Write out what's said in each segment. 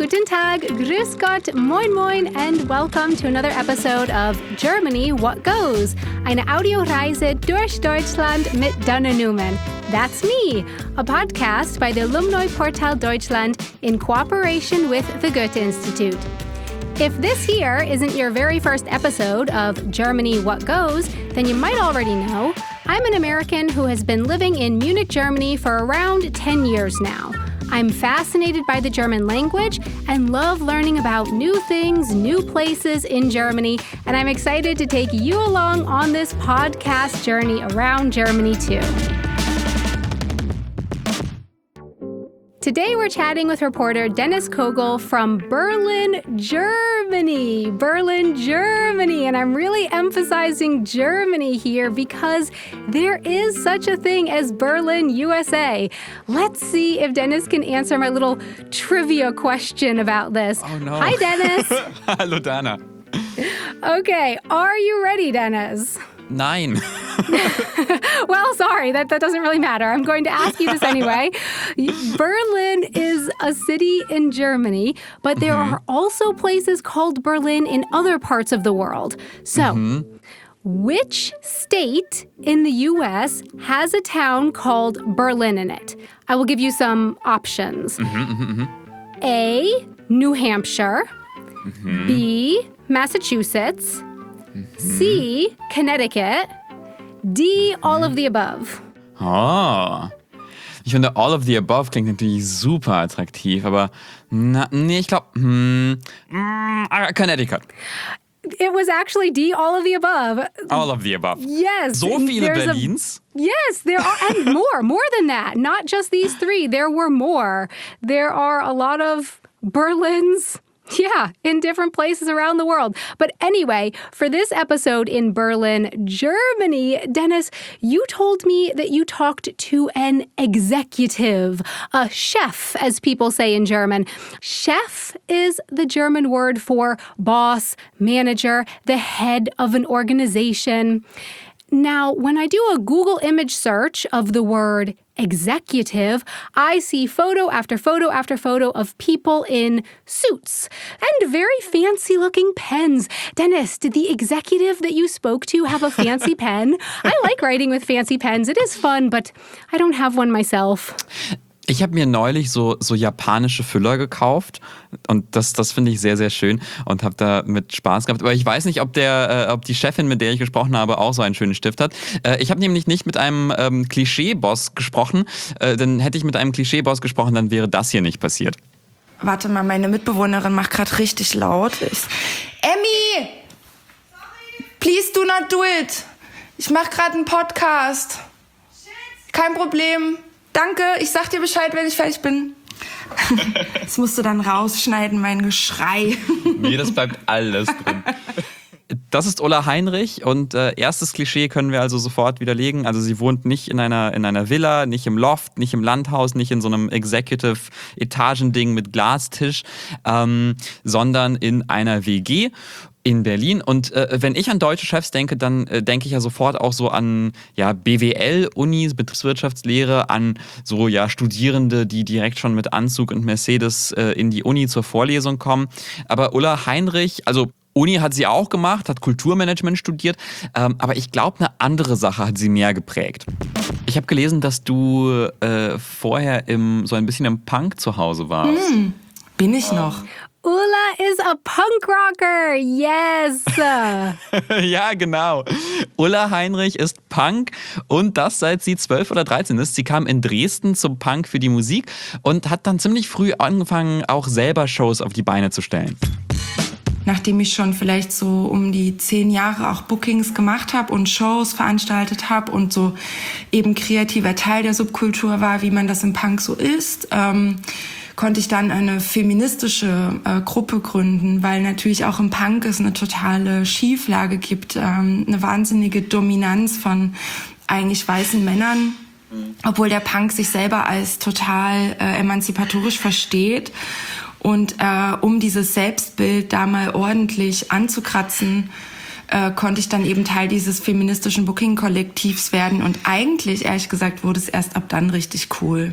Guten Tag, Grüß Gott, Moin Moin, and welcome to another episode of Germany What Goes, eine Audioreise durch Deutschland mit Dana Newman. That's me, a podcast by the Alumni Portal Deutschland in cooperation with the Goethe-Institut. If this here isn't your very first episode of Germany What Goes, then you might already know I'm an American who has been living in Munich, Germany for around 10 years now. I'm fascinated by the German language and love learning about new things, new places in Germany, and I'm excited to take you along on this podcast journey around Germany too. Today we're chatting with reporter Dennis Kogel from Berlin, Germany. And I'm really emphasizing Germany here because there is such a thing as Berlin, USA. Let's see if Dennis can answer my little trivia question about this. Oh no. Hi, Dennis. Hallo, Dana. Okay, are you ready, Dennis? Nein. Well, sorry, that doesn't really matter. I'm going to ask you this anyway. Berlin is a city in Germany, but there are also places called Berlin in other parts of the world. So, which state in the U.S. has a town called Berlin in it? I will give you some options. A, New Hampshire. B, Massachusetts. C, Connecticut. D, all of the above. Oh. Ich finde, all of the above klingt natürlich super attraktiv, aber ich glaube, Connecticut. It was actually D, all of the above. All of the above. Yes. So viele Berlins? Yes, there are, and more than that. Not just these three. There were more. There are a lot of Berlins. Yeah, in different places around the world. But anyway, for this episode in Berlin, Germany, Dennis, you told me that you talked to an executive, a chef, as people say in German. Chef is the German word for boss, manager, the head of an organization. Now, when I do a Google image search of the word executive, I see photo after photo after photo of people in suits and very fancy-looking pens. Dennis, did the executive that you spoke to have a fancy pen? I like writing with fancy pens. It is fun, but I don't have one myself. Ich habe mir neulich so japanische Füller gekauft und das finde ich sehr, sehr schön und habe da mit Spaß gehabt. Aber ich weiß nicht, ob die Chefin, mit der ich gesprochen habe, auch so einen schönen Stift hat. Ich habe nämlich nicht mit einem Klischee-Boss gesprochen, denn hätte ich mit einem Klischee-Boss gesprochen, dann wäre das hier nicht passiert. Warte mal, meine Mitbewohnerin macht gerade richtig laut. Emmy! Please do not do it! Ich mache gerade einen Podcast. Kein Problem. Danke, ich sag dir Bescheid, wenn ich fertig bin. Das musst du dann rausschneiden, mein Geschrei. Nee, das bleibt alles drin. Das ist Ulla Heinrich und erstes Klischee können wir also sofort widerlegen. Also sie wohnt nicht in einer Villa, nicht im Loft, nicht im Landhaus, nicht in so einem Executive-Etagending mit Glastisch, sondern in einer WG. In Berlin. Und wenn ich an deutsche Chefs denke, dann denke ich ja sofort auch so an BWL, Unis, Betriebswirtschaftslehre, an so Studierende, die direkt schon mit Anzug und Mercedes in die Uni zur Vorlesung kommen. Aber Ulla Heinrich, also Uni hat sie auch gemacht, hat Kulturmanagement studiert, aber ich glaube, eine andere Sache hat sie mehr geprägt. Ich habe gelesen, dass du vorher so ein bisschen im Punk zu Hause warst. Bin ich noch. Ulla is a punk rocker, yes! Ja, genau. Ulla Heinrich ist Punk und das seit sie 12 oder 13 ist. Sie kam in Dresden zum Punk für die Musik und hat dann ziemlich früh angefangen, auch selber Shows auf die Beine zu stellen. Nachdem ich schon vielleicht so um die 10 Jahre auch Bookings gemacht habe und Shows veranstaltet habe und so eben kreativer Teil der Subkultur war, wie man das im Punk so ist, konnte ich dann eine feministische Gruppe gründen, weil natürlich auch im Punk es eine totale Schieflage gibt, eine wahnsinnige Dominanz von eigentlich weißen Männern, obwohl der Punk sich selber als total emanzipatorisch versteht. Und um dieses Selbstbild da mal ordentlich anzukratzen, konnte ich dann eben Teil dieses feministischen Booking-Kollektivs werden. Und eigentlich, ehrlich gesagt, wurde es erst ab dann richtig cool.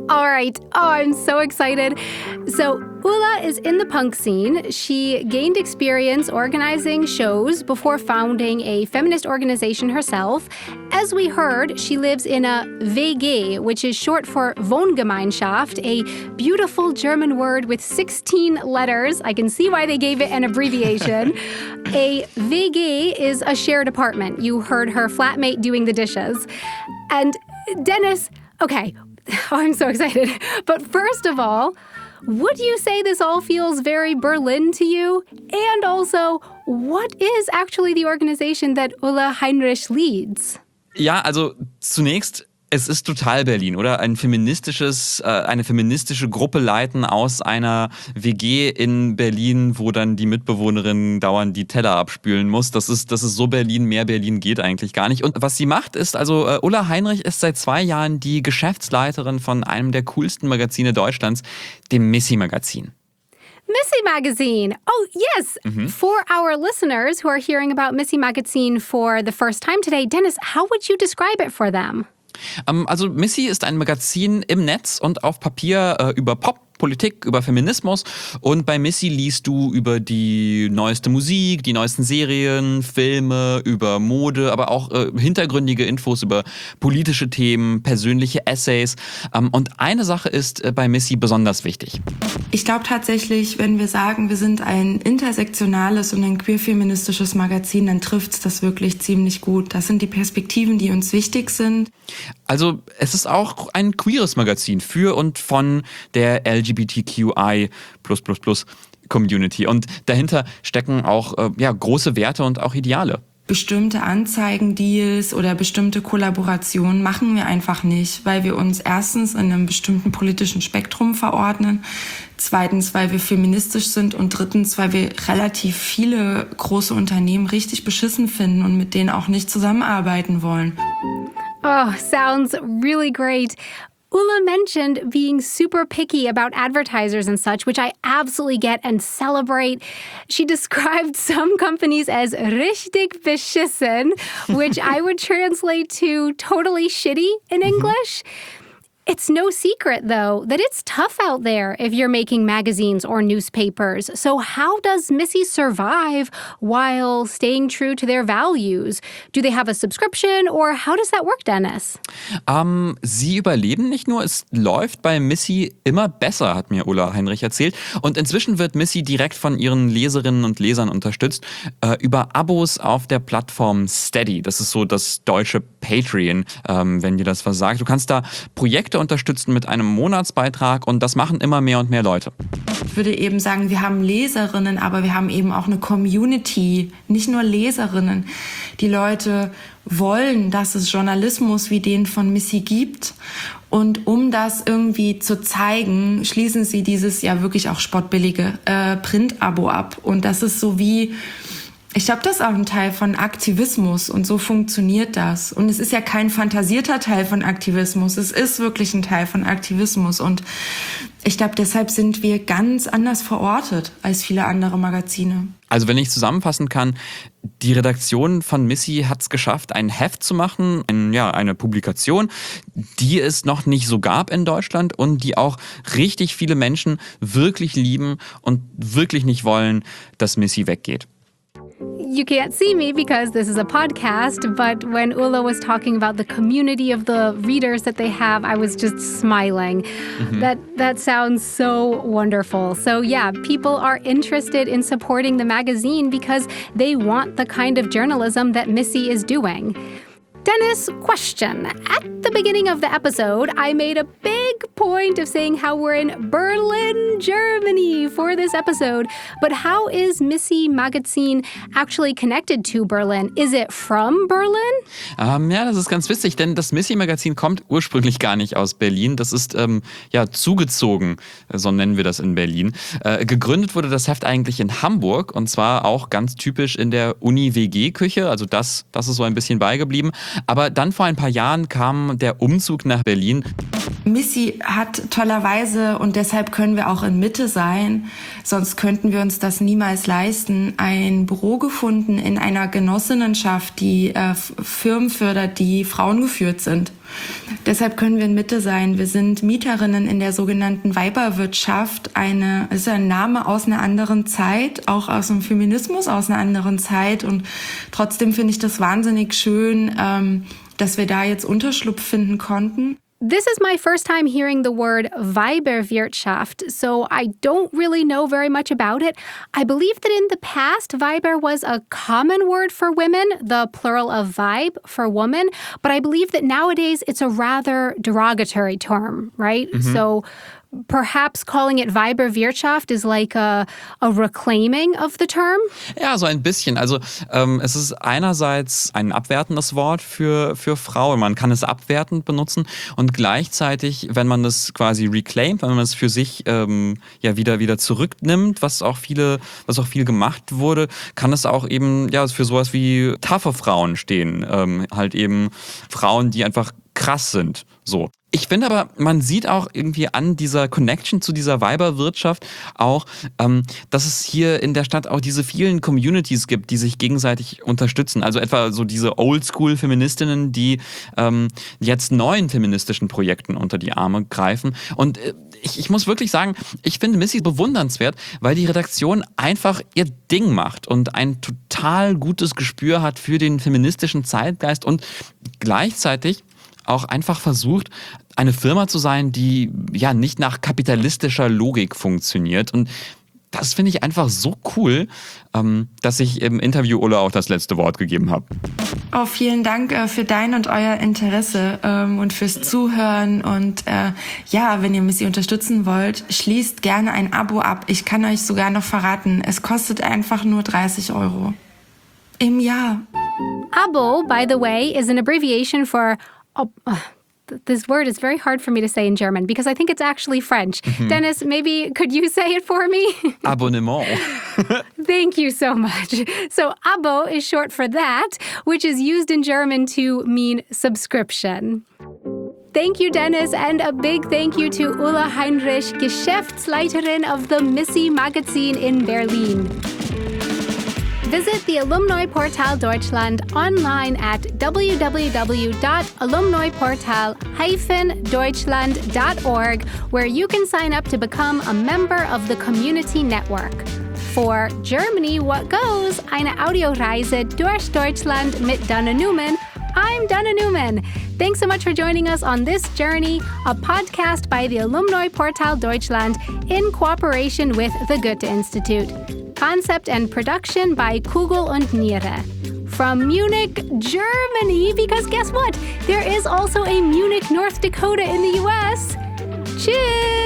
All right. Oh, I'm so excited. So, Ulla is in the punk scene. She gained experience organizing shows before founding a feminist organization herself. As we heard, she lives in a WG, which is short for Wohngemeinschaft, a beautiful German word with 16 letters. I can see why they gave it an abbreviation. A WG is a shared apartment. You heard her flatmate doing the dishes. And Dennis, okay. Oh, I'm so excited. But first of all, would you say this all feels very Berlin to you? And also, what is actually the organization that Ulla Heinrich leads? Ja, also zunächst, es ist total Berlin, oder? Eine feministische Gruppe leiten aus einer WG in Berlin, wo dann die Mitbewohnerin dauernd die Teller abspülen muss. Das ist so Berlin, mehr Berlin geht eigentlich gar nicht. Und was sie macht ist, also Ulla Heinrich ist seit 2 Jahren die Geschäftsleiterin von einem der coolsten Magazine Deutschlands, dem Missy-Magazin. Missy Magazine. Oh, yes. For our listeners who are hearing about Missy Magazine for the first time today, Dennis, how would you describe it for them? Also Missy ist ein Magazin im Netz und auf Papier über Pop, Politik, über Feminismus, und bei Missy liest du über die neueste Musik, die neuesten Serien, Filme, über Mode, aber auch hintergründige Infos über politische Themen, persönliche Essays. Und eine Sache ist bei Missy besonders wichtig. Ich glaube tatsächlich, wenn wir sagen, wir sind ein intersektionales und ein queer-feministisches Magazin, dann trifft es das wirklich ziemlich gut. Das sind die Perspektiven, die uns wichtig sind. Also es ist auch ein queeres Magazin für und von der LGBTQI++ Community. Und dahinter stecken auch große Werte und auch Ideale. Bestimmte Anzeigendeals oder bestimmte Kollaborationen machen wir einfach nicht, weil wir uns erstens in einem bestimmten politischen Spektrum verordnen, zweitens, weil wir feministisch sind und drittens, weil wir relativ viele große Unternehmen richtig beschissen finden und mit denen auch nicht zusammenarbeiten wollen. Oh, sounds really great. Ulla mentioned being super picky about advertisers and such, which I absolutely get and celebrate. She described some companies as richtig beschissen, which I would translate to totally shitty in English. It's no secret, though, that it's tough out there if you're making magazines or newspapers. So how does Missy survive while staying true to their values? Do they have a subscription or how does that work, Dennis? Sie überleben nicht nur, es läuft bei Missy immer besser, hat mir Ulla Heinrich erzählt. Und inzwischen wird Missy direkt von ihren Leserinnen und Lesern unterstützt über Abos auf der Plattform Steady. Das ist so das deutsche Patreon, wenn dir das was sagt. Du kannst da Projekte unterstützen mit einem Monatsbeitrag und das machen immer mehr und mehr Leute. Ich würde eben sagen, wir haben Leserinnen, aber wir haben eben auch eine Community, nicht nur Leserinnen. Die Leute wollen, dass es Journalismus wie den von Missy gibt. Und um das irgendwie zu zeigen, schließen sie dieses ja wirklich auch spottbillige Print-Abo ab. Und das ist so wie... Ich glaube, das ist auch ein Teil von Aktivismus und so funktioniert das. Und es ist ja kein fantasierter Teil von Aktivismus, es ist wirklich ein Teil von Aktivismus. Und ich glaube, deshalb sind wir ganz anders verortet als viele andere Magazine. Also wenn ich zusammenfassen kann, die Redaktion von Missy hat es geschafft, ein Heft zu machen, eine Publikation, die es noch nicht so gab in Deutschland und die auch richtig viele Menschen wirklich lieben und wirklich nicht wollen, dass Missy weggeht. You can't see me because this is a podcast, but when Ulla was talking about the community of the readers that they have, I was just smiling. That sounds so wonderful. So yeah, people are interested in supporting the magazine because they want the kind of journalism that Missy is doing. Dennis, question. At the beginning of the episode, I made a big point of saying how we're in Berlin, Germany for this episode. But how is Missy Magazine actually connected to Berlin? Is it from Berlin? Ja, das ist ganz witzig, denn das Missy Magazin kommt ursprünglich gar nicht aus Berlin. Das ist zugezogen, so nennen wir das in Berlin. Gegründet wurde das Heft eigentlich in Hamburg und zwar auch ganz typisch in der Uni-WG-Küche. Also das ist so ein bisschen beigeblieben. Aber dann vor ein paar Jahren kam der Umzug nach Berlin. Missy hat tollerweise, und deshalb können wir auch in Mitte sein, sonst könnten wir uns das niemals leisten, ein Büro gefunden in einer Genossinnenschaft, die Firmen fördert, die frauengeführt sind. Deshalb können wir in Mitte sein. Wir sind Mieterinnen in der sogenannten Weiberwirtschaft. Ist ein Name aus einer anderen Zeit, auch aus dem Feminismus aus einer anderen Zeit. Und trotzdem finde ich das wahnsinnig schön, dass wir da jetzt Unterschlupf finden konnten. This is my first time hearing the word Weiberwirtschaft, so I don't really know very much about it. I believe that in the past, Weiber was a common word for women, the plural of Weib for woman, but I believe that nowadays it's a rather derogatory term, right? So perhaps calling it Weiberwirtschaft is like a reclaiming of the term? Ja, so ein bisschen. Also es ist einerseits ein abwertendes Wort für Frau. Man kann es abwertend benutzen und gleichzeitig, wenn man das quasi reclaimt, wenn man es für sich wieder zurücknimmt, was auch viel gemacht wurde, kann es auch eben für sowas wie taffe Frauen stehen. Halt eben Frauen, die einfach krass sind. So. Ich finde aber, man sieht auch irgendwie an dieser Connection zu dieser Weiberwirtschaft auch, dass es hier in der Stadt auch diese vielen Communities gibt, die sich gegenseitig unterstützen. Also etwa so diese Oldschool-Feministinnen, die jetzt neuen feministischen Projekten unter die Arme greifen. Und ich muss wirklich sagen, ich finde Missy bewundernswert, weil die Redaktion einfach ihr Ding macht und ein total gutes Gespür hat für den feministischen Zeitgeist und gleichzeitig auch einfach versucht, eine Firma zu sein, die nicht nach kapitalistischer Logik funktioniert. Und das finde ich einfach so cool, dass ich im Interview Ulla auch das letzte Wort gegeben habe. Oh, vielen Dank für dein und euer Interesse und fürs Zuhören. Und wenn ihr Missy unterstützen wollt, schließt gerne ein Abo ab. Ich kann euch sogar noch verraten, es kostet einfach nur 30 € im Jahr. Abo, by the way, is an abbreviation for... this word is very hard for me to say in German because I think it's actually French. Dennis, maybe could you say it for me? Abonnement. Thank you so much. So Abo is short for that, which is used in German to mean subscription. Thank you, Dennis, and a big thank you to Ulla Heinrich, Geschäftsleiterin of the Missy Magazine in Berlin. Visit the Alumni Portal Deutschland online at www.alumniportal-deutschland.org, where you can sign up to become a member of the community network. For Germany, what goes? Eine Audioreise durch Deutschland mit Dana Newman. I'm Dana Newman. Thanks so much for joining us on this journey, a podcast by the Alumni Portal Deutschland in cooperation with the Goethe Institute. Concept and production by Kugel und Niere. From Munich, Germany, because guess what? There is also a Munich, North Dakota in the US. Cheers!